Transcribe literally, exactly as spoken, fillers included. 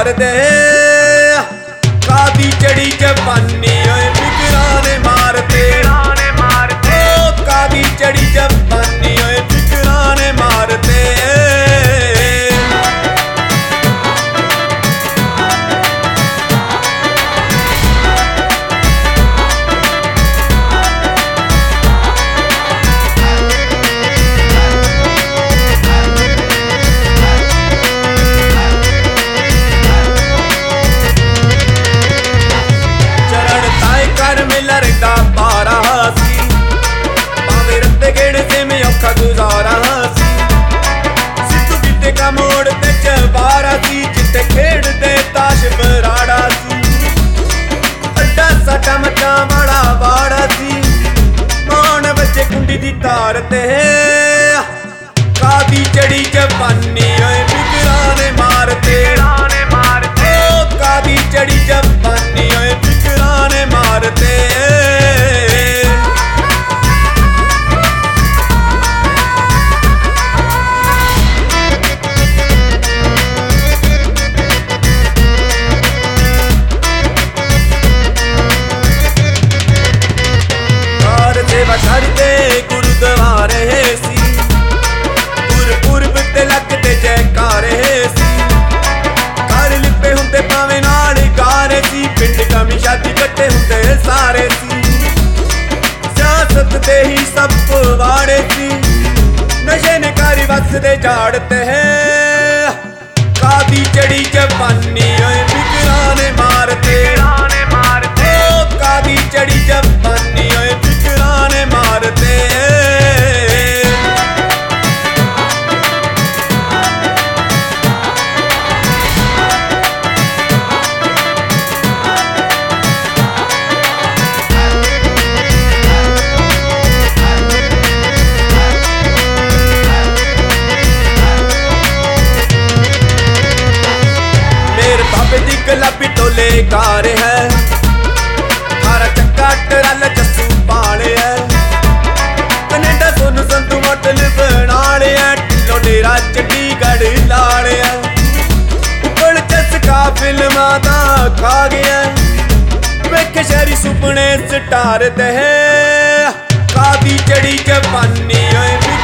तार दे कादी चढ़ी जवानी ओए फिकरां ने मारते ओ कादी चढ़ी जवानी ओए फिकरां ने मारते लड़ता पारा सी भावे रत्ते गेड़े से मैं औखा गुजारा सी सिद्धू बीते का मोड़ ते चबारा सी जिते खेड़ दे ताश बराड़ा सी अड्डा साडा मचा बड़ा बाड़ा सी मान बच्चे कुंडी दी तार ते कादी चढ़ी जवानी ओए फिकरां ने मारते ओ कादी चढ़ी जवानी ओए फिकरां ने मारते छड़ते गुरुद्वारे सी गुरपुरब ते लगते जयकारे सी घर लिपे हुंदे भावे नाल गारे सी पिंड कमी शादी कट्टे हुंदे सारे सी सियासत दे ही सब पवाड़े सी नशे ने कारी वसदे झाड़ते है कादी चढ़ी जवानी ओए फिकरां ने मारते ओ कादी चढ़ी जवानी ओए फिकरां ने मारते मेरे बाबे दी गुलाबी टोले कार है थारा चक्का टरल जस्सू पाले है कनेडा सोनू संतू होटल बनाले है ढिल्लो डेरा चंडीगढ़ लाले है उबड़ चस्का फिल्मां दा खा गया वेखे शहरी सुपने स्टार दे कादी चढ़ी जवानी ओए